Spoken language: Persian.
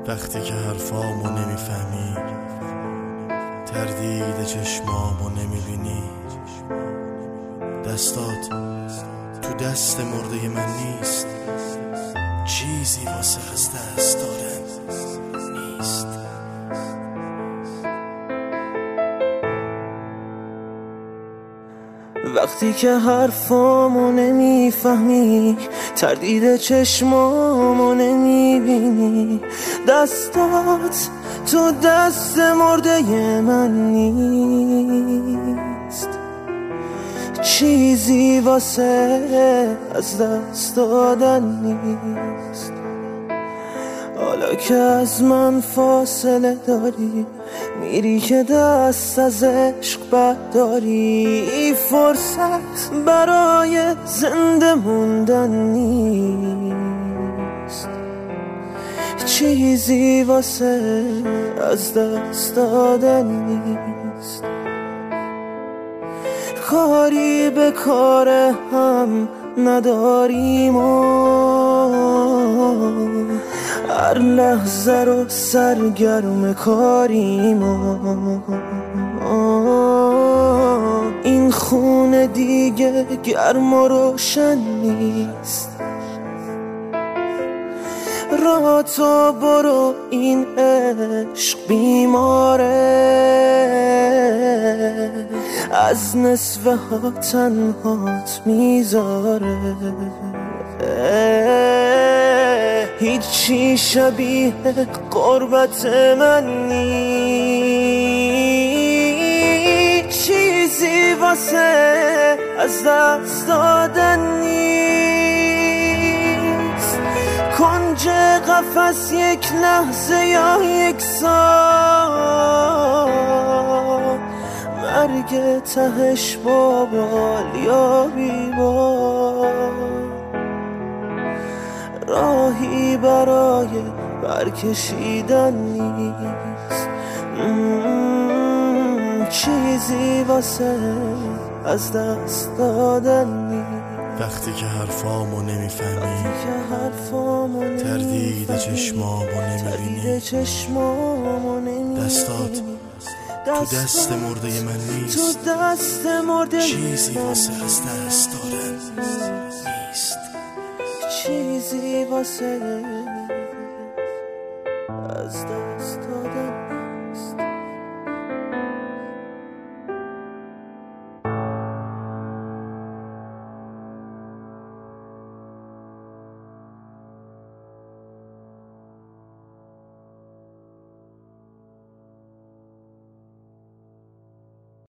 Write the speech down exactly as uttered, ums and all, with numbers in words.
وقتی که حرفامو نمیفهمی، تردید چشمامو نمیبینی، دستات تو دست مرده من نیست، چیزی واسه از دست دادن نیست. وقتی که حرفامو نمیفهمی، تردید چشمامو نمیبینی، دستات تو دست مرده من نیست، چیزی واسه از دست دادن نیست. حالا که از من فاصله داری، میری که دست از عشق برداری، فرصت برای زنده موندن نیست، چیزی واسه از دست دادن نیست. کاری به کار هم نداریم و هر لحظه رو سرگرم کاریم و این خونه دیگه گرم و روشن نیست. راه تو برو، این عشق بیماره، از نصف ها تنهات میذاره، هیچی شبیه قربت من نیست، چیزی واسه از دست دادن نیست. کنج قفس یک لحظه یا یک سال، مرگ تهش با بال یا بی بال، راهی برای برکشیدن نیست، چیزی واسه از دست دادن نیست. وقتی که حرفامو نمیفهمی، تردید چشمامو نمیبینی، دستات تو دست مرده من نیست، چیزی واسه از دست دادن نیست، چیزی واسه از دست